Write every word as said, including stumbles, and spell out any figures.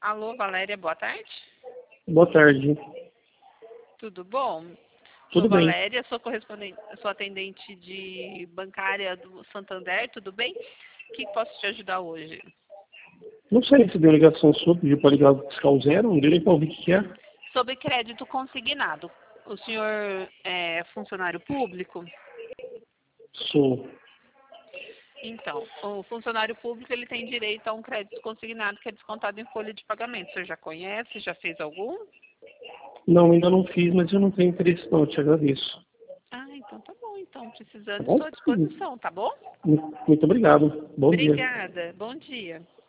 Alô, Valéria, boa tarde. Boa tarde. Tudo bom? Tudo sou bem. Valéria, sou correspondente, sou atendente de bancária do Santander, tudo bem? O que posso te ajudar hoje? Não sei se deu ligação sua, pediu para ligar o fiscal zero, não deu nem para ouvir o que que é. Sobre crédito consignado. O senhor é funcionário público? Sou. Então, o funcionário público ele tem direito a um crédito consignado que é descontado em folha de pagamento. O senhor já conhece? Já fez algum? Não, ainda não fiz, mas eu não tenho interesse não, eu te agradeço. Ah, então tá bom. Então, Tá precisando, bom? estou à disposição, tá bom? Muito obrigado. Bom dia. Obrigada. Bom dia.